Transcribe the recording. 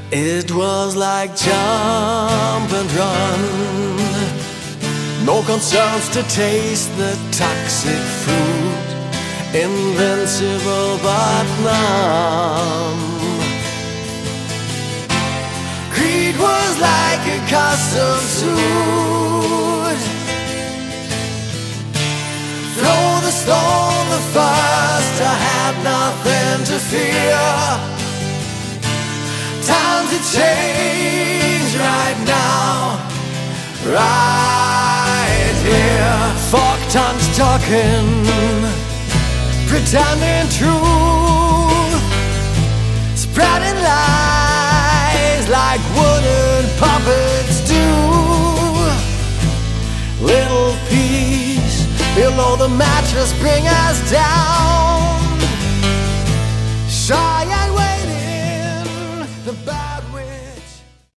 It was like jump and run. No concerns to taste the toxic fruit. Invincible but numb. Greed was like a custom suit. Throw the stone the first, I had nothing to fear. Time to change right now, right here. Fuck tons talking, pretending truth, spreading lies like wooden puppets do. Little peace below the mattress bring us down.